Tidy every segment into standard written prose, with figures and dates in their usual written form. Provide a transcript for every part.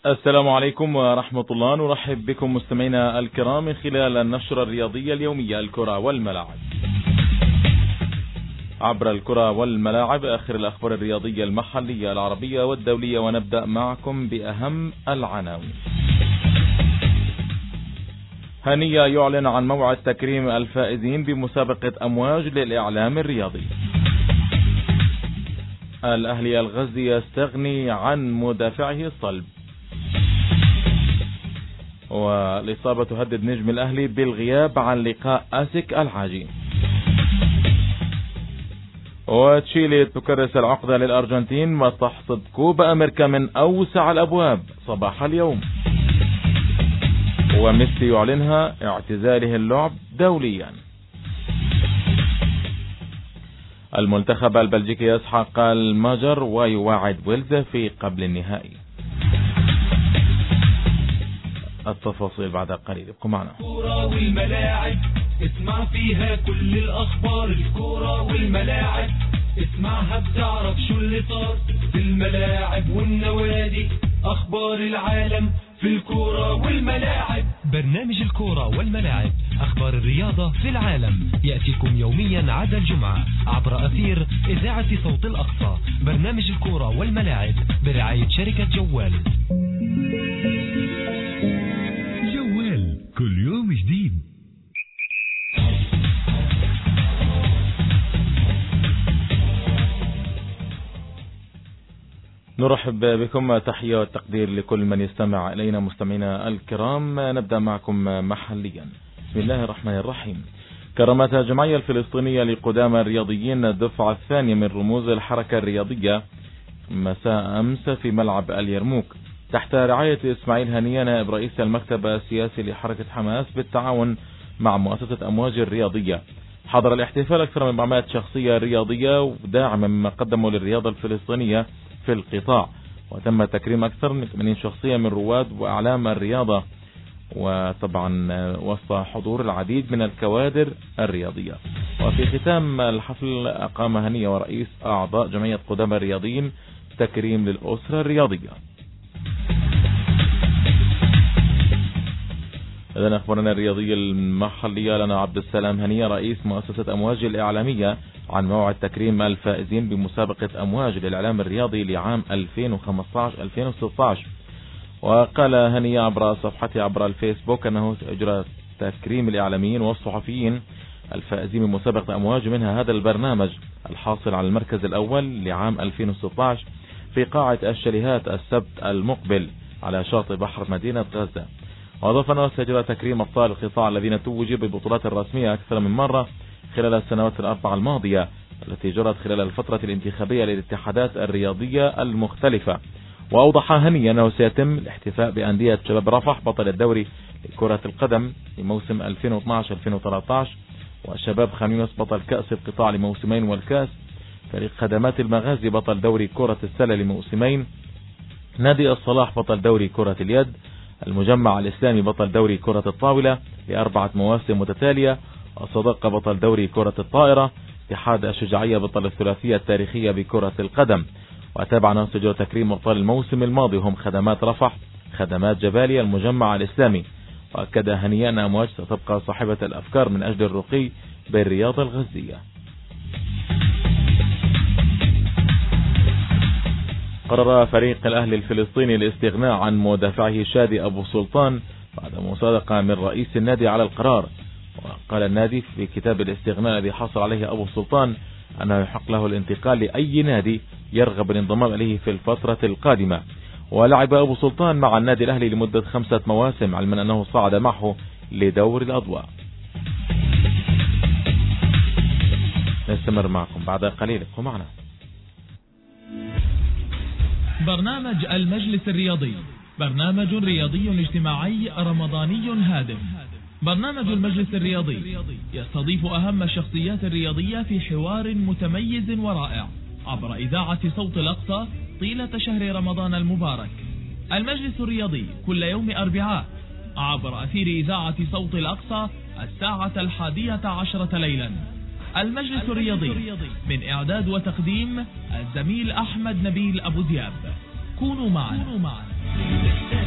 السلام عليكم ورحمة الله. نرحب بكم مستمعينا الكرام من خلال النشرة الرياضية اليومية الكرة والملاعب. عبر الكرة والملاعب آخر الأخبار الرياضية المحلية العربية والدولية، ونبدأ معكم بأهم العناوين. هنية يعلن عن موعد تكريم الفائزين بمسابقة أمواج للإعلام الرياضي. الأهلي الغزي يستغني عن مدافعه الصلب. والإصابة تهدد نجم الأهلي بالغياب عن لقاء أسك الحاجي. وتشيلي تكرس العقدة للأرجنتين وتحصد كوبا أمريكا من أوسع الأبواب صباح اليوم. وميسي يعلنها اعتزاله اللعب دوليا. المنتخب البلجيكي يسحق المجر ويواعد ويلز في قبل النهائي. التفاصيل بعد قليل، ابقوا معنا. الكورة والملاعب اسمع فيها كل الأخبار. الكورة والملاعب اسمعها بتعرف شو اللي صار في الملاعب والنوادي. أخبار العالم في الكورة والملاعب. برنامج الكورة والملاعب، أخبار الرياضة في العالم، يأتيكم يوميا عدا الجمعة عبر أثير إذاعة صوت الأقصى. برنامج الكورة والملاعب برعاية شركة جوال. جوال كل يوم جديد. نرحب بكم، تحية والتقدير لكل من يستمع إلينا مستمعينا الكرام. نبدأ معكم محليا. بسم الله الرحمن الرحيم. كرمت الجمعية الفلسطينية لقدامى الرياضيين الدفعة الثانية من رموز الحركة الرياضية مساء أمس في ملعب اليرموك تحت رعاية إسماعيل هنية نائب رئيس المكتب السياسي لحركة حماس بالتعاون مع مؤسسة أمواج الرياضية. حضر الاحتفال أكثر من 400 شخصية رياضية وداعمة مما قدموا للرياضة الفلسطينية في القطاع، وتم تكريم أكثر من 80 شخصية من رواد وأعلام الرياضة، وطبعا وسط حضور العديد من الكوادر الرياضية. وفي ختام الحفل أقام هنية ورئيس أعضاء جمعية قدامى الرياضيين تكريم للأسرة الرياضية. إذن أخبارنا الرياضية المحلية لنا عبد السلام هنية رئيس مؤسسة أمواج الإعلامية عن موعد تكريم الفائزين بمسابقة أمواج للإعلام الرياضي لعام 2015-2016. وقال هنية عبر صفحته عبر الفيسبوك أنه سيجرى تكريم الإعلاميين والصحفيين الفائزين بمسابقة أمواج منها هذا البرنامج الحاصل على المركز الأول لعام 2016 في قاعة الشاليهات السبت المقبل على شاطئ بحر مدينة غزة. وأضاف أنه سيجرى تكريم أبطال القطاع الذين توجوا بالبطولات الرسمية أكثر من مرة خلال السنوات الأربع الماضية التي جرت خلال الفترة الانتخابية للاتحادات الرياضية المختلفة. وأوضح هنية أنه سيتم الاحتفاء بأندية شباب رفح بطل الدوري لكرة القدم لموسم 2012-2013، وشباب خميس بطل كأس القطاع لموسمين، والكاس فريق خدمات المغازي بطل دوري كرة السلة لموسمين، نادي الصلاح بطل دوري كرة اليد، المجمع الإسلامي بطل دوري كرة الطاولة ل4 مواسم متتالية، الصداقة بطل دوري كرة الطائرة، اتحاد الشجاعية بطل الثلاثية التاريخية بكرة القدم. وتابعنا سجل تكريم أبطال الموسم الماضي هم خدمات رفح، خدمات جباليا، المجمع الإسلامي. وأكد هنية أن أمواج ستبقى صاحبة الأفكار من أجل الرقي بالرياضة الغزية. قرر فريق الأهلي الفلسطيني الاستغناء عن مدافعه شادي أبو سلطان بعد مصادقة من رئيس النادي على القرار. وقال النادي في كتاب الاستغناء الذي حصل عليه أبو سلطان أنه يحق له الانتقال لأي نادي يرغب الانضمام إليه في الفترة القادمة. ولعب أبو سلطان مع النادي الأهلي لمدة 5 مواسم، علما أنه صعد معه لدور الأضواء. نستمر معكم بعد قليل، ابقوا معنا. برنامج المجلس الرياضي برنامج رياضي اجتماعي رمضاني هادف. برنامج المجلس الرياضي يستضيف أهم الشخصيات الرياضية في حوار متميز ورائع عبر إذاعة صوت الأقصى طيلة شهر رمضان المبارك. المجلس الرياضي كل يوم أربعاء عبر أثير إذاعة صوت الأقصى 11:10 ليلا. المجلس الرياضي من إعداد وتقديم الزميل أحمد نبيل أبو ذياب. كونوا معنا.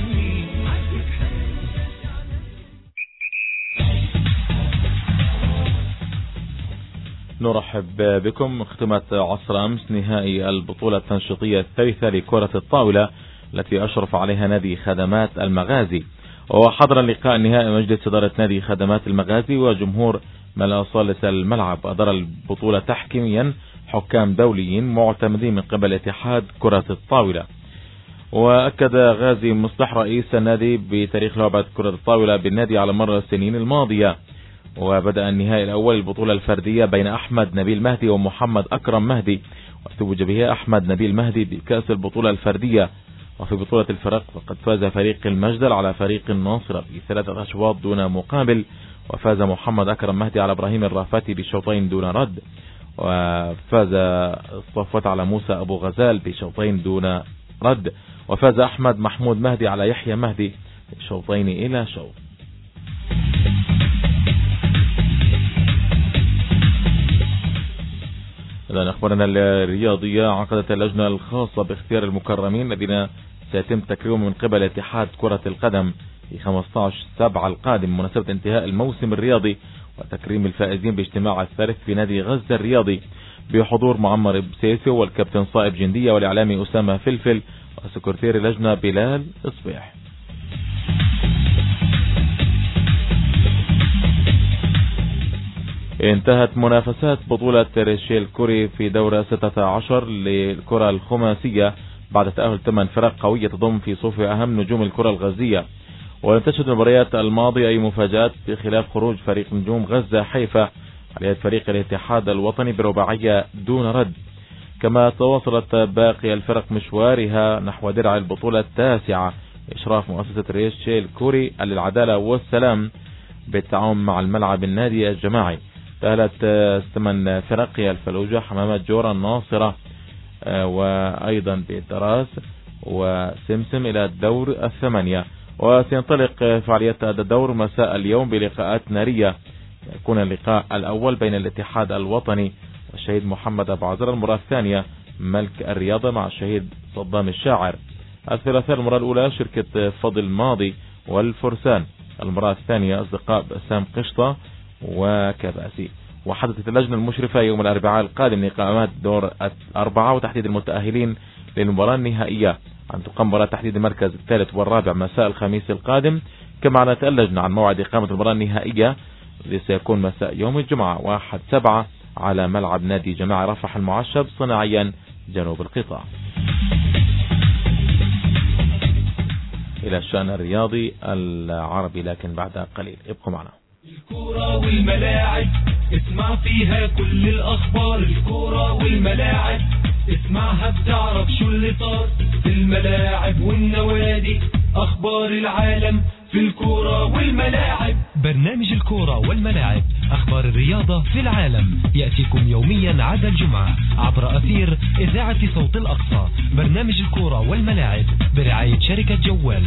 نرحب بكم. ختمت عصر أمس نهائي البطولة التنشيطية الثالثة لكرة الطاولة التي أشرف عليها نادي خدمات المغازي، وحضر اللقاء النهائي مجلس إدارة نادي خدمات المغازي وجمهور ملا صالة الملعب. أدار البطولة تحكيميا حكام دوليين معتمدين من قبل اتحاد كرة الطاولة. وأكد غازي مصلح رئيس النادي بتاريخ لعبة كرة الطاولة بالنادي على مر السنين الماضية. وبدأ النهائي الأول البطولة الفردية بين أحمد نبيل مهدي ومحمد أكرم مهدي، وتوج به أحمد نبيل مهدي بكأس البطولة الفردية. وفي بطولة الفرق فقد فاز فريق المجدل على فريق الناصرة ب3 أشواط دون مقابل، وفاز محمد أكرم مهدي على إبراهيم الرافاتي بشوطين دون رد، وفاز الصفوت على موسى أبو غزال بشوطين دون رد، وفاز أحمد محمود مهدي على يحيى مهدي بشوطين إلى شوط. إذن أخبارنا الرياضية، عقدت اللجنة الخاصة باختيار المكرمين الذين سيتم تكريمهم من قبل اتحاد كرة القدم في 15/7 القادم مناسبة انتهاء الموسم الرياضي وتكريم الفائزين باجتماع الثالث في نادي غزة الرياضي بحضور معمر بسيسي والكابتن صائب جندية والإعلامي أسامة فلفل وسكرتير اللجنة بلال إصبيح. انتهت منافسات بطولة ريشيل كوري في دورة 16 للكرة الخماسية بعد تأهل 8 فرق قوية تضم في صفوف أهم نجوم الكرة الغزية. ولم تشهد المباريات الماضية أي مفاجآت بخلاف خروج فريق نجوم غزة حيفا على يد فريق الاتحاد الوطني برباعية دون رد. كما تواصلت باقي الفرق مشوارها نحو درع البطولة التاسعة إشراف مؤسسة ريشيل كوري للعدالة والسلام بالتعاون مع الملعب النادي الجماعي. تأهلت 8 فرق هي الفلوجة، حمامة جورة، الناصرة وأيضا بالدراس وسمسم إلى الدور 8. وسينطلق فعاليات هذا الدور مساء اليوم بلقاءات نارية. يكون اللقاء الأول بين الاتحاد الوطني والشهيد محمد أبو عزر، المباراة الثانية ملك الرياضة مع الشهيد صدام الشاعر. الثلاثاء المباراة الأولى شركة فضل ماضي والفرسان، المباراة الثانية أصدقاء بسام قشطة وكباسي. وحدثت اللجنة المشرفة يوم الأربعاء القادم لإقامات دور 4 وتحديد المتأهلين للمباراة النهائية، أن تقام مباراة تحديد المركز الثالث والرابع مساء الخميس القادم. كما أعلنت اللجنة عن موعد إقامة المباراة النهائية الذي سيكون مساء يوم الجمعة 1/7 على ملعب نادي جماعة رفح المعشب صناعيا جنوب القطاع. إلى الشأن الرياضي العربي لكن بعد قليل، ابقوا معنا. الكورة والملاعب اسمع فيها كل الأخبار، الكورة والملاعب اسمعها بتعرف شو اللي صار في الملاعب والنوادي، أخبار العالم في الكورة والملاعب. برنامج الكورة والملاعب، أخبار الرياضة في العالم، يأتيكم يوميا عدا الجمعة عبر أثير إذاعة صوت الأقصى. برنامج الكورة والملاعب برعاية شركة جوال.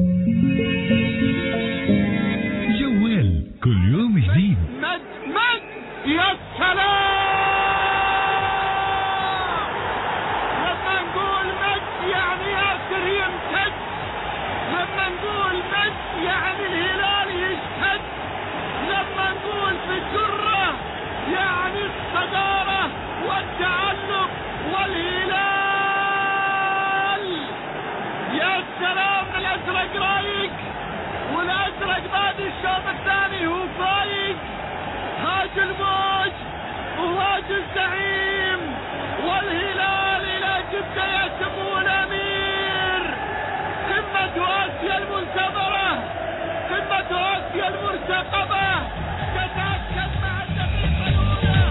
جوال كل يوم جديد. مد يا سلام، لما نقول مد يعني ياسر يمتد، لما نقول مد يعني الهلال يشتد، لما نقول في الجرة يعني الصدارة والتعلق والهلال. يا سلام، الأزرق رايق والأزرق بعد الشوط الثاني هو فايق. هاج الموج وهاج الزعيم والهلال إلى جدة يا سمو الأمير. قمة آسيا المنتظرة، قمة آسيا المرتقبة تتأكد مع الدقيقة الأولى.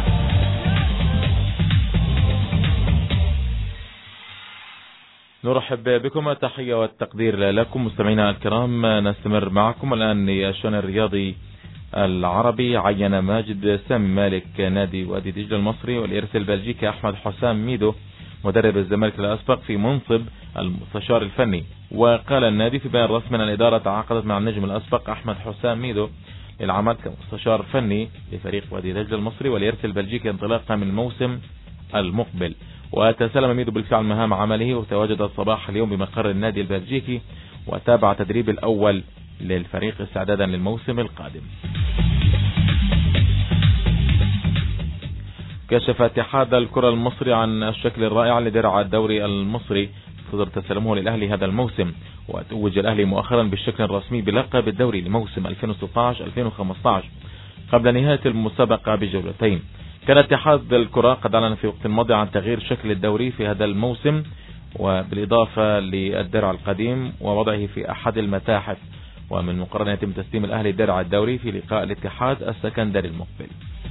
نرحب بكم، التحية والتقدير لكم مستمعينا الكرام. نستمر معكم الآن للشأن الرياضي العربي. عين ماجد سامي مالك نادي وادي دجلة المصري والإرث البلجيكي أحمد حسام ميدو مدرب الزمالك الأسبق في منصب المستشار الفني. وقال النادي في بيان رسمي أن الإدارة تعاقدت مع النجم الأسبق أحمد حسام ميدو للعمل كمستشار فني لفريق وادي دجلة المصري والإرث البلجيكي انطلاقا من الموسم المقبل. وتسلم ميدو بالفعل مهام عمله وتواجد صباح اليوم بمقر النادي البلجيكي وتابع تدريب الأول للفريق استعدادا للموسم القادم. كشف اتحاد الكرة المصري عن الشكل الرائع لدرع الدوري المصري صدر تسلمه للأهلي هذا الموسم، وتوج الأهلي مؤخرا بالشكل الرسمي بلقب الدوري لموسم 2016-2015 قبل نهاية المسابقة بجولتين. كان اتحاد الكرة قد أعلن في وقت ماضي عن تغيير شكل الدوري في هذا الموسم، وبالإضافة للدرع القديم ووضعه في أحد المتاحف، ومن المقرر أن يتم تسليم الأهلي درع الدوري في لقاء الاتحاد السكندري المقبل.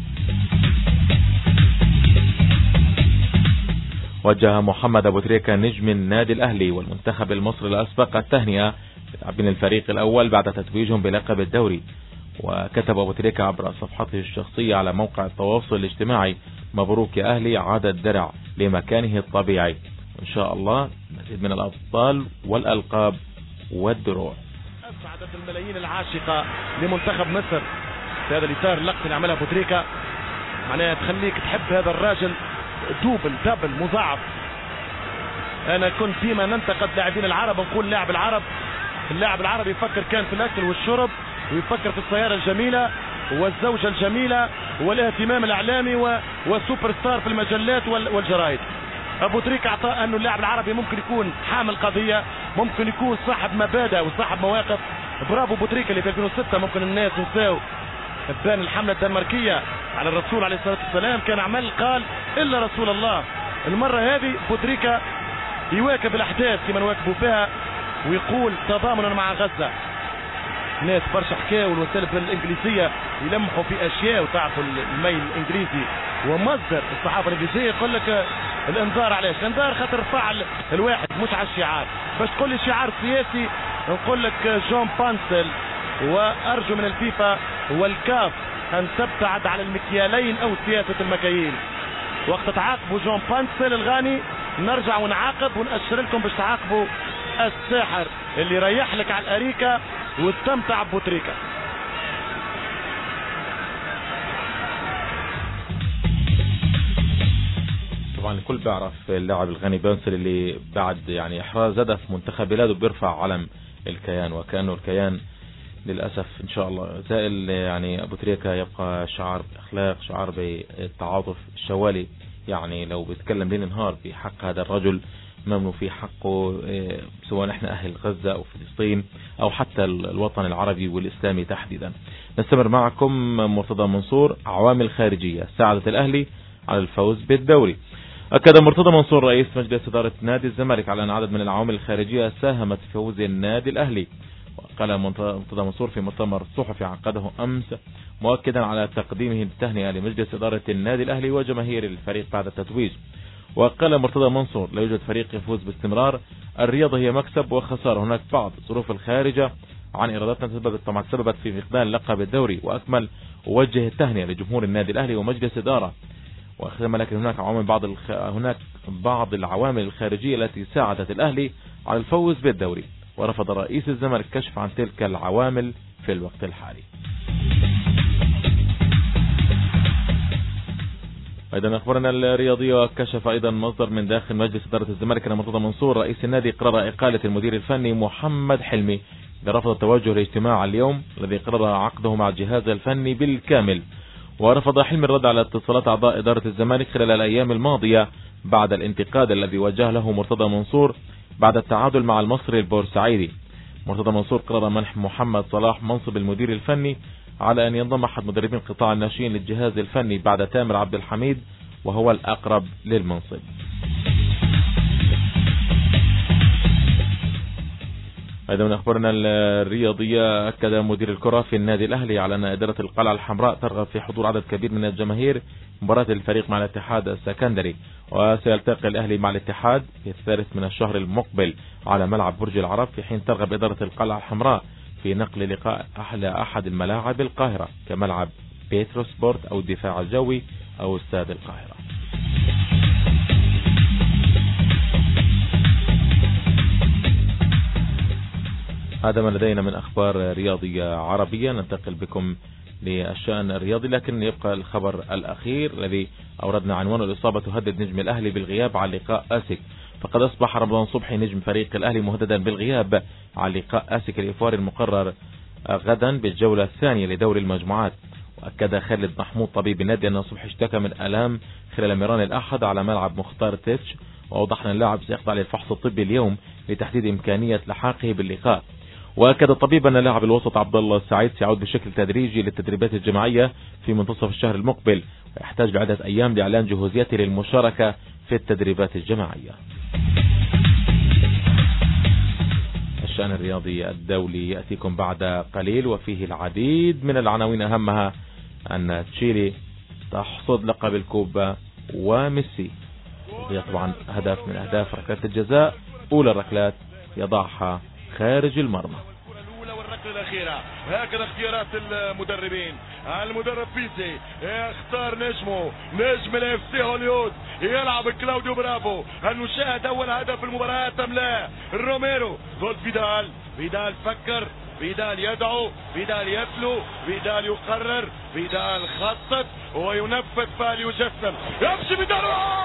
وجه محمد أبو تريكة نجم النادي الأهلي والمنتخب المصري الأسبق التهنئة لاعبين الفريق الأول بعد تتويجهم بلقب الدوري. وكتب أبو تريكة عبر صفحته الشخصية على موقع التواصل الاجتماعي: مبروك يا أهلي، عاد الدرع لمكانه الطبيعي، إن شاء الله مزيد من الأبطال والألقاب والدروع. أسعدت الملايين العاشقة لمنتخب مصر في هذا الإطار اللقطة اللي عملها أبو تريكة، معناها تخليك تحب هذا الراجل دبل مضاعف. أنا كنت فيما ننتقد لاعبين العرب نقول اللاعب العربي يفكر كان في الأكل والشرب، ويفكر في السيارة الجميلة والزوجة الجميلة والاهتمام الإعلامي والسوبر ستار في المجلات والجرائد. أبو تريكة أعطاه أنه اللاعب العربي ممكن يكون حامل قضية، ممكن يكون صاحب مبادئ وصاحب مواقف. برافو أبو تريكة اللي في 2006 ممكن الناس ينساو بان الحملة الدنماركية على الرسول عليه الصلاة والسلام، كان عمل قال إلا رسول الله. المرة هذه أبو تريكة يواكب الأحداث كما نواكبوا فيها ويقول تضامنا مع غزة. ناس برشا حكاوا والوسائل الإنجليزية يلمحوا في أشياء، وتعرفوا الميل الإنجليزي ومصدر الصحافة الإنجليزية يقول لك الانذار. علاش الانذار؟ خاطر فعل الواحد مش على الشعار. باش تقول لي شعار سياسي نقول لك جون بانسل، وأرجو من الفيفا والكاف أن تبتعد على المكيالين أو سياسة المكاييل. وقت تعاقبوا جون بانسل الغاني نرجع ونعاقب ونأشر لكم باش تعاقبوا الساحر اللي ريح لك على الأريكة واستمتع بأبو تريكة. طبعا الكل بيعرف اللاعب الغني بانسل اللي بعد يعني إحراز هدف منتخب بلاده بيرفع علم الكيان، وكأنه الكيان للأسف إن شاء الله زائل. يعني أبو تريكة يبقى شعار بأخلاق، شعار بالتعاطف الشوالي. يعني لو بيتكلم ليل نهار في حق هذا الرجل ممنوع في حقه، سواء نحن أهل غزة أو فلسطين أو حتى الوطن العربي والإسلامي تحديدا. نستمر معكم. مرتضى منصور: عوامل خارجية ساعدت الأهلي على الفوز بالدوري. أكد مرتضى منصور رئيس مجلس إدارة نادي الزمالك على أن عدد من العوامل الخارجية ساهمت في فوز النادي الأهلي. وقال مرتضى منصور في مؤتمر صحفي عقده أمس مؤكدا على تقديمه التهنئة لمجلس إدارة النادي الأهلي وجماهير الفريق بعد التتويج. وقال مرتضى منصور: لا يوجد فريق يفوز باستمرار، الرياضة هي مكسب وخسارة، هناك بعض الظروف الخارجة عن إرادتنا سببت في فقدان لقب الدوري. وأكمل: وجه التهنئة لجمهور النادي الأهلي ومجلس إدارة. وختم: لكن هناك بعض العوامل الخارجية التي ساعدت الأهلي على الفوز بالدوري. ورفض رئيس الزمالك الكشف عن تلك العوامل في الوقت الحالي. أيضا أخبرنا الرياضية: كشف أيضا مصدر من داخل مجلس إدارة الزمالك أن مرتضى منصور رئيس النادي قرر إقالة المدير الفني محمد حلمي برفض التوجه لاجتماع اليوم الذي قرر عقده مع الجهاز الفني بالكامل. ورفض حلمي الرد على اتصالات أعضاء إدارة الزمالك خلال الأيام الماضية بعد الانتقاد الذي وجه له مرتضى منصور بعد التعادل مع المصري البورسعيدي. مرتضى منصور قرر منح محمد صلاح منصب المدير الفني على أن ينضم أحد مدربين قطاع الناشئين للجهاز الفني بعد تامر عبد الحميد وهو الأقرب للمنصب. أيضا من أخبارنا الرياضية: أكد مدير الكرة في النادي الأهلي على أن إدارة القلعة الحمراء ترغب في حضور عدد كبير من الجماهير مباراة الفريق مع الاتحاد السكندري. وسيلتقي الأهلي مع الاتحاد في 3 من الشهر المقبل على ملعب برج العرب، في حين ترغب إدارة القلعة الحمراء في نقل لقاء أحد الملاعب القاهرة كملعب بيترو سبورت أو الدفاع الجوي أو استاد القاهرة. هذا ما لدينا من أخبار رياضية عربية. ننتقل بكم للشأن الرياضي، لكن يبقى الخبر الأخير الذي أوردنا عنوانه: الإصابة تهدد نجم الأهلي بالغياب عن لقاء آسك. فقد أصبح رمضان صبحي نجم فريق الأهلي مهددا بالغياب عن لقاء آسك الإفواري المقرر غدا بالجولة الثانية لدور المجموعات. وأكد خالد محمود طبيب النادي أن صبحي اشتكى من آلام خلال مران الأحد على ملعب مختار تيتش، وأوضح أن اللاعب سيخضع للفحص الطبي اليوم لتحديد إمكانية لحاقه باللقاء. وأكد الطبيب أن لاعب الوسط عبد الله السعيد سيعود بشكل تدريجي للتدريبات الجماعية في منتصف الشهر المقبل، ويحتاج لعدة أيام لإعلان جهوزيته للمشاركة في التدريبات الجماعية. الشأن الرياضي الدولي يأتيكم بعد قليل، وفيه العديد من العناوين أهمها أن تشيلي تحصد لقب الكوبا، وميسي وهي طبعا هدف من أهداف ركلات الجزاء، أولى الركلات يضعها خارج المرمى. الأخيرة هكذا اختيارات المدربين. المدرب بيزي يختار نجمه، نجم الاف سي هوليود، يلعب كلاوديو برافو. هل نشاهد اول هدف في المباراة ام لا؟ روميرو ضد فيدال، فيدال فكر، فيدال يدعو، فيدال يتلو، فيدال يقرر، فيدال خطط وينفذ فليجسم، يمشي فيدال،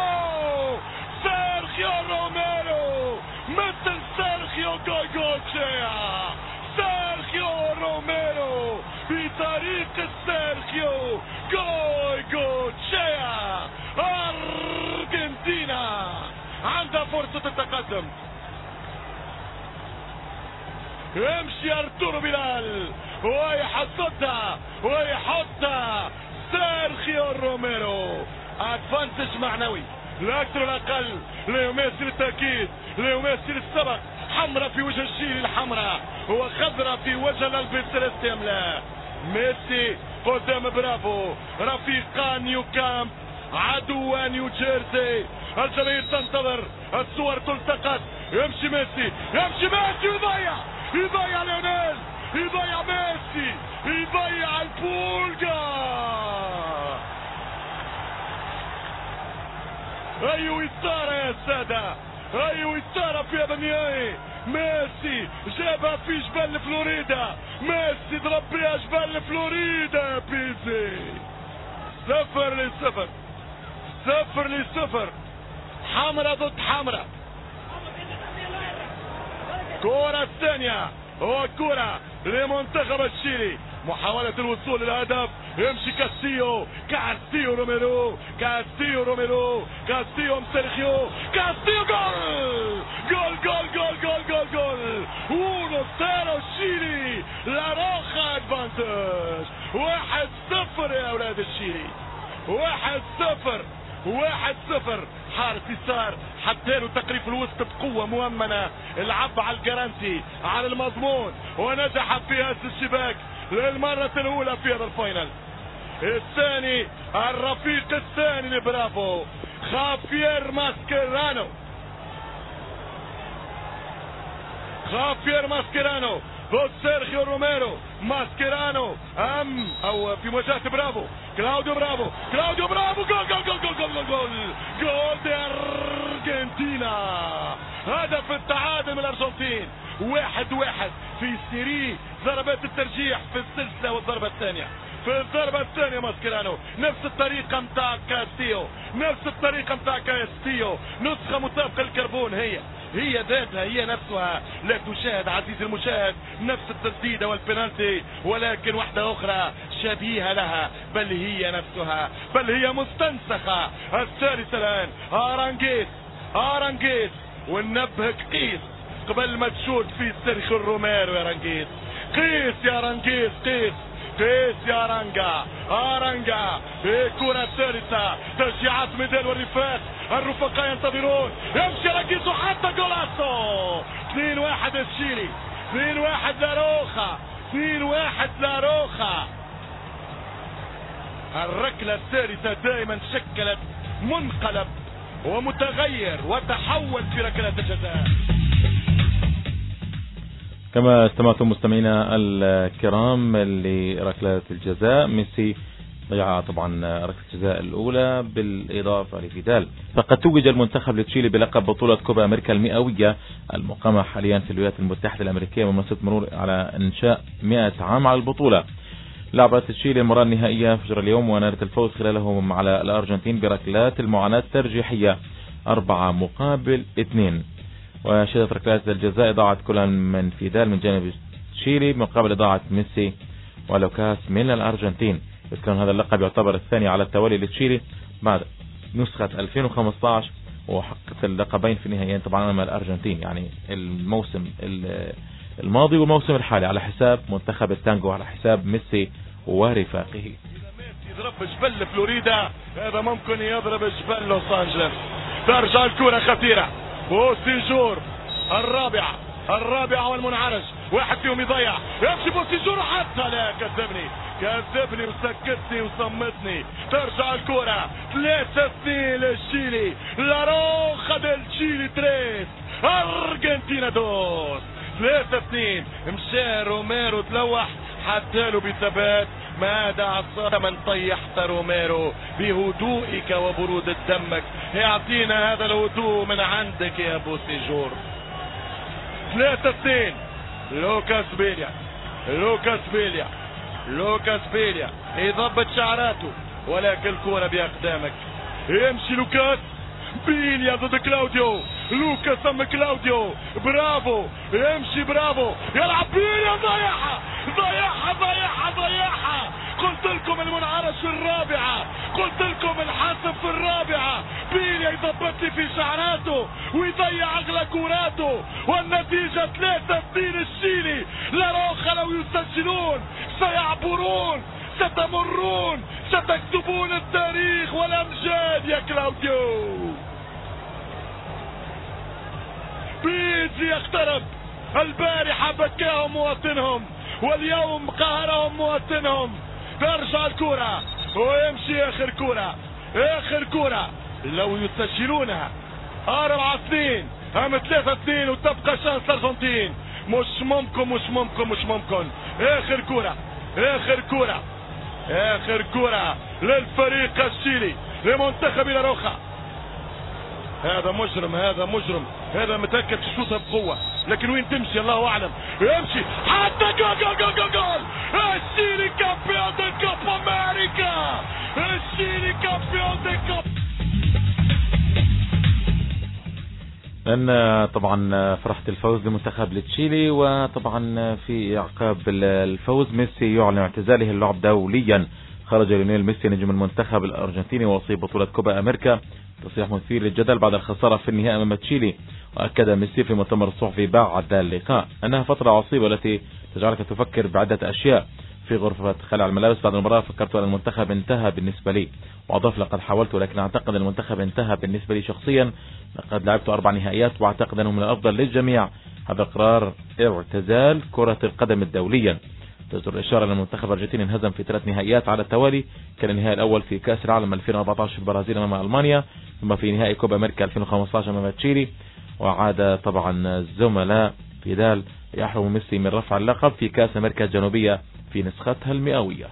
سيرخيو روميرو مثل سيرخيو جويجوتشيا، سيرخيو روميرو بطريقة سيرخيو جويجوتشيا. أرجنتينا عندها فرصة التقدم. يمشي أرتورو بيلال ويحصدها ويحطها سيرخيو روميرو. ادفانتج معنوي لا أكثر ولا أقل ليمثل التأكيد، ليمثل السبق. حمراء في وجه الشيلي الحمراء وخضراء في وجه الألبي الثلاثة أملا. ميسي قدام برافو، رفيقان نيو كامب، عدوان نيو جيرسي. الجماهير تنتظر، الصور تلتقط. يمشي ميسي، يمشي ميسي ويضيع، يضيع ليونيل، يضيع ميسي، يضيع البولجا. أيوة إثارة يا سادة، أيوة إثارة في هذا النهائي. ميسي جابها في جبل فلوريدا، ميسي ضرب بها جبل فلوريدا يا بيزي. 0-0، 0-0. حمرة ضد حمرة. كرة الثانية وكرة لمنتخب الشيلي، محاولة الوصول للهدف. يمشي كاستيو، كاستيو روميرو، كاستيو روميرو، كاستيو سيرخيو، كاستيو. جول جول جول جول جول جول جول. 1-0 الشيلي، لا روخا ادفانتج. 1-0 يا اولاد الشيلي، 1-0، 1-0. حارس يسار حتى له تقريف الوسط بقوة مؤمنة، لعب على الجارانتي على المضمون ونجح في هز الشباك للمرة الأولى في هذا الفاينل. الثاني الرفيق الثاني لبرافو، خافير ماسكيرانو، خافير ماسكيرانو ضد سيرخيو روميرو. ماسكيرانو او في مواجهة برافو، كلاوديو برافو، كلاوديو برافو. جول جول جول جول جول جول جول دي أرجنتينا. هدف التعادل من الأرجنتين. 1-1 في سيري ضربات الترجيح في السلسلة والضربة الثانية. في الضربة الثانية ماسكيرانو نفس الطريقة متاع كاستيو، نفس الطريقة متاع كاستيو، نسخة مطابقة للكربون. هي ذاتها، هي نفسها. لا تشاهد عزيزي المشاهد نفس التسديدة والبنالتي، ولكن واحدة أخرى شبيهة لها، بل هي نفسها، بل هي مستنسخة. الثالثة الآن أرانجيس، أرانجيس، ونبهك قيس قبل ما تشوت في سيرخيو روميرو. يا رانجيس قيس، يا رانجيس قيس، قيس يا رانجا، أرانجا. الكرة الثالثة، تشجيعات ميدال والرفاق، الرفقاء ينتظرون. يمشي رانجيس وحتى جولاسو. 2-1 الشيلي، 2-1 لاروخا، 2-1 لاروخا. الركلة الثالثة دائما شكلت منقلب ومتغير وتحول في ركلات الجزاء. كما استمعتم مستمعينا الكرام لركلات الجزاء، ميسي ضيع طبعا ركلة الجزاء الأولى بالإضافة لفيدال. فقد توج المنتخب لتشيلي بلقب بطولة كوبا أمريكا المئوية المقامة حاليا في الولايات المتحدة الأمريكية بمناسبة مرور على إنشاء 100 عام على البطولة. لعبت تشيلي المباراة النهائية فجر اليوم ونالت الفوز خلالهم على الأرجنتين بركلات المعاناة الترجيحية 4-2. وشهدت ركلات الجزاء ضاعت كل من فيدال من جانب تشيلي مقابل ضاعت ميسي ولوكاس من الأرجنتين. كان هذا اللقب يعتبر الثاني على التوالي لتشيلي بعد نسخة 2015 وحققت اللقبين في النهائيين طبعا أمام الأرجنتين، يعني الموسم الماضي والموسم الحالي على حساب منتخب التانجو على حساب ميسي ورفاقه. يضرب جبل فلوريدا، هذا ممكن يضرب جبل لوس أنجلوس. ترجع الكرة خطيرة بوسيجور الرابعة والمنعرج، واحد فيهم يضيع، يمشي بوسيجور حتى لا كذبني وسكتني وصمتني. ترجع الكرة 3-2 للشيلي، لاروخا ديل تشيلي 3 أرجنتينا 2. 3-2 مشى روميرو تلوح حتى بثبات، ماذا عصى من طيحت روميرو بهدوئك وبرودة دمك، يعطينا هذا الهدوء من عندك يا بوسيجور. 3-2 لوكاس بيليا يضبط شعراته، ولكن الكرة بأقدامك. يمشي لوكاس بيليا ضد كلاوديو، لوكاس ام كلاوديو، برافو يمشي برافو، يلعب بيليا ضيعها. قلت لكم المنعرج في الرابعة، قلت لكم الحاسم في الرابعة. بيليا يضبط لي في شعراته ويضيع اغلى كوراته، والنتيجة 3-2 الشيلي. لاروخا لو يسجلون سيعبرون، ستمرون، ستكتبون التاريخ والامجاد يا كلاوديو. بيجي يقترب، البارحة بكاهم مواطنهم واليوم قهرهم مواطنهم. ترجع الكرة ويمشي اخر كرة لو يسجلونها 4-2 ام 3-2 وتبقى شانس الارجنتين. مش ممكن. اخر كرة للفريق الشيلي لمنتخب لاروخا. هذا مجرم، هذا متأكد شوطها بقوة، لكن وين تمشي الله أعلم. يمشي حتى جول. الشيلي كامبيون دي كوبا أمريكا، لأن طبعا فرحة الفوز لمنتخب لتشيلي، وطبعا في أعقاب الفوز ميسي يعلن اعتزاله اللعب دوليا. خرج ليونيل ميسي نجم المنتخب الأرجنتيني وصيب بطولة كوبا أمريكا، تصريح مثير للجدل بعد الخسارة في النهائي أمام تشيلي. وأكد ميسي في مؤتمر الصحفي بعد اللقاء أنها فترة عصيبة التي تجعلك تفكر بعدة أشياء. في غرفة خلع الملابس بعد المباراة فكرت أن المنتخب انتهى بالنسبة لي، وأضاف لقد حاولت ولكن أعتقد أن المنتخب انتهى بالنسبة لي شخصيا. لقد لعبت 4 نهائيات وأعتقد أنه من الأفضل للجميع. هذا قرار اعتزال كرة القدم الدوليا. تجدر الإشارة أن المنتخب الأرجنتيني انهزم في 3 نهائيات على التوالي. كان النهائي الأول في كأس العالم 2014 في البرازيل أمام ألمانيا، ثم في نهائي كوبا أمريكا 2015 أمام تشيلي. وعاد طبعا الزملاء فيدال يحرم ميسي من رفع اللقب في كأس أمريكا الجنوبية في نسختها المئوية.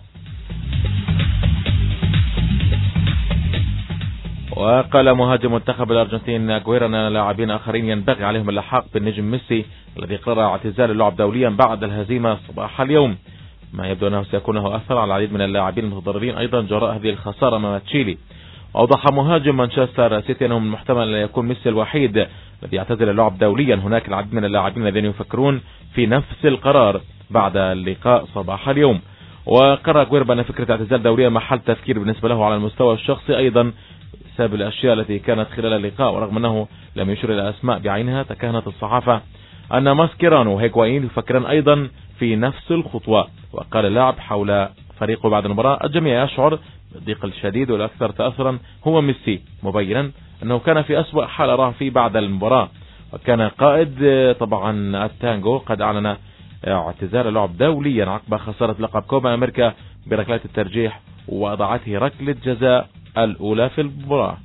وقال مهاجم منتخب الأرجنتين أغويرو أن لاعبين آخرين ينبغي عليهم اللحاق بالنجم ميسي الذي قرر اعتزال اللعب دوليا بعد الهزيمة صباح اليوم، ما يبدو أنه سيكون له أثر على العديد من اللاعبين المتضررين أيضا جراء هذه الخسارة أمام تشيلي. أوضح مهاجم مانشستر سيتي أنه من المحتمل أن يكون ميسي الوحيد الذي يعتزل اللعب دوليا. هناك العديد من اللاعبين الذين يفكرون في نفس القرار بعد اللقاء صباح اليوم. وقرر أغويرو أن فكرة اعتزال دوليا محل تفكير بالنسبة له على المستوى الشخصي أيضا بسبب الأشياء التي كانت خلال اللقاء. ورغم أنه لم يشير إلى أسماء بعينها، تكهنت الصحافة أن ماسكيرانو وهيغوايين يفكران أيضا في نفس الخطوة. وقال اللاعب حول فريقه بعد المباراة: الجميع يشعر بالضيق الشديد والأكثر تأثرا هو ميسي، مبينا أنه كان في أسوأ حال راه فيه بعد المباراة. وكان قائد طبعا التانجو قد أعلن اعتزال اللعب دوليا عقب خسارة لقب كوبا أمريكا بركلات الترجيح ووضعته ركلة جزاء الأولى في المباراة.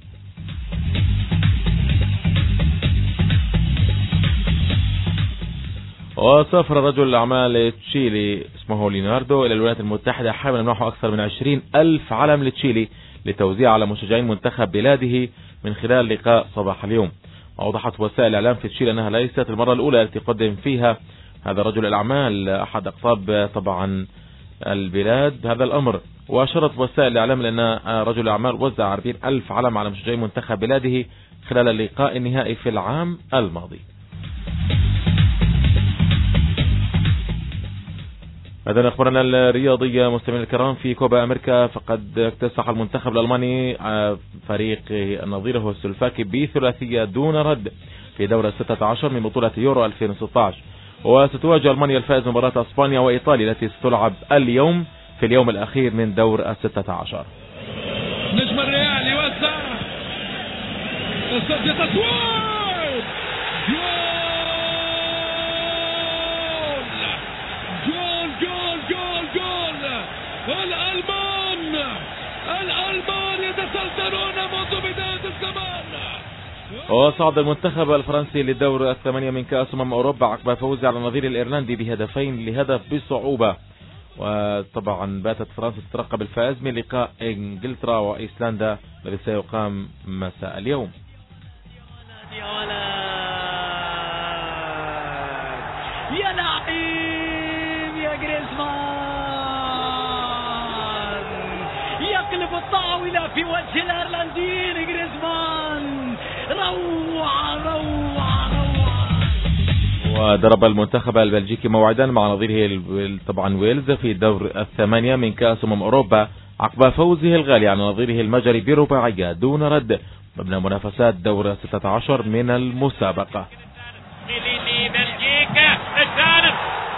وسافر رجل الأعمال تشيلي اسمه ليوناردو إلى الولايات المتحدة حاملا معه أكثر من 20,000 علم لتشيلي لتوزيع على مشجعين منتخب بلاده من خلال لقاء صباح اليوم. وأوضحت وسائل الإعلام في تشيلي أنها ليست المرة الأولى التي قدم فيها هذا رجل الأعمال أحد أقطاب طبعا البلاد هذا الأمر. وأشرت وسائل الإعلام لأن رجل الأعمال وزع 40,000 علم على مشجعين منتخب بلاده خلال اللقاء النهائي في العام الماضي. هذا أخبارنا الرياضية مستمعينا الكرام. في كوبا أمريكا فقد اكتسح المنتخب الألماني فريق نظيره السلوفاكي بثلاثية دون رد في دور 16 من بطولة يورو 2016. وستواجه ألمانيا الفائز مباراة أسبانيا وإيطاليا التي ستلعب اليوم في اليوم الأخير من دور 16. نجم الريال يوزع تصوير جول الألمان يتسلسلون منذ بداية الزمان. وصعد المنتخب الفرنسي للدور 8 من كأس أوروبا عقب فوزه على النظير الإيرلندي بهدفين لهدف بصعوبة. وطبعا باتت فرنسا تترقب الفائز من لقاء انجلترا وايسلندا الذي سيقام مساء اليوم. يا لعيب يا جريزمان يقلب الطاولة في وجه الأيرلنديين. جريزمان روعة. وضرب المنتخب البلجيكي موعدا مع نظيره طبعا ويلز في دور 8 من كأس أوروبا عقب فوزه الغالي على نظيره المجري برباعية دون رد ضمن منافسات دور 16 من المسابقة. بلجيكا الثالث.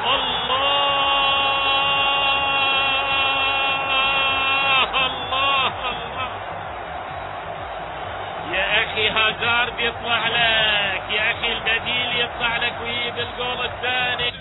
الله يا أخي هازارد يطلع لك، يا أخي البديل يطلع لك ويجيب الجول الثاني.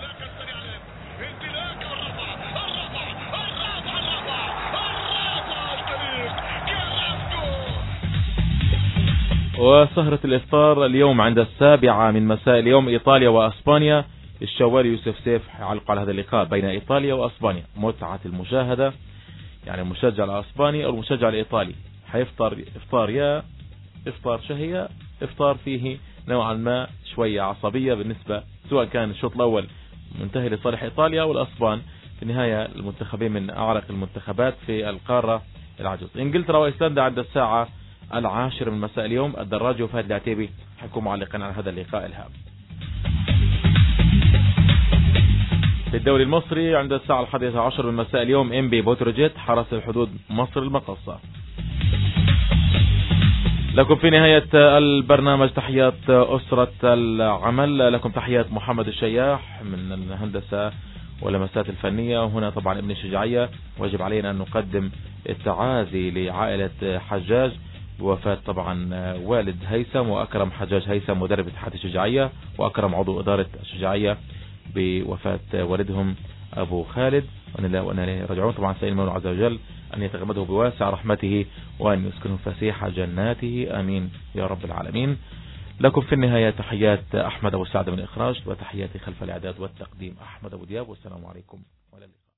وسهرة الإفطار اليوم عند 7 من مساء اليوم إيطاليا وأسبانيا. الشوالي يوسف سيف يعلق على هذا اللقاء بين إيطاليا وأسبانيا. متعة المشاهدة، يعني المشجع الأسباني أو المشجع الإيطالي حيفطر إفطار شهية، إفطار فيه نوعا ما شوية عصبية بالنسبة سواء كان الشوط الأول منتهي لصالح إيطاليا والأسبان. في النهاية المنتخبين من أعرق المنتخبات في القارة العجوز. إنجلترا وإيسلندا عند الساعة 10 من مساء اليوم. الدراجي وفهد العتيبي حيكون معلقا على هذا اللقاء الهام. في الدوري المصري عند الساعة 11 من مساء اليوم إنبي بوتروجيت حرس الحدود مصر المقصة. لكم في نهاية البرنامج تحيات أسرة العمل، لكم تحيات محمد الشياح من الهندسة ولمسات الفنية. وهنا طبعا ابن الشجاعية واجب علينا أن نقدم التعازي لعائلة حجاج بوفاة طبعا والد هيثم وأكرم حجاج هيثم مدرب اتحاد الشجاعية، وأكرم عضو إدارة الشجاعية بوفاة والدهم أبو خالد. وأن رجعون طبعا سائل المولى عز وجل أن يتغمده بواسع رحمته وأن يسكنه فسيح جناته، آمين يا رب العالمين. لكم في النهاية تحيات أحمد أبو سعد من الإخراج، وتحياتي خلف الإعداد والتقديم أحمد أبو دياب، والسلام عليكم.